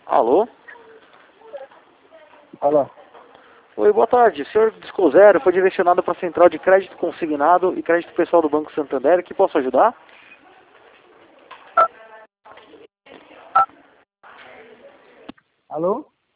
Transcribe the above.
Alô? Alô? Oi, boa tarde. O senhor discou zero, foi direcionado para a central de crédito consignado e crédito pessoal do Banco Santander. Que posso ajudar? Alô?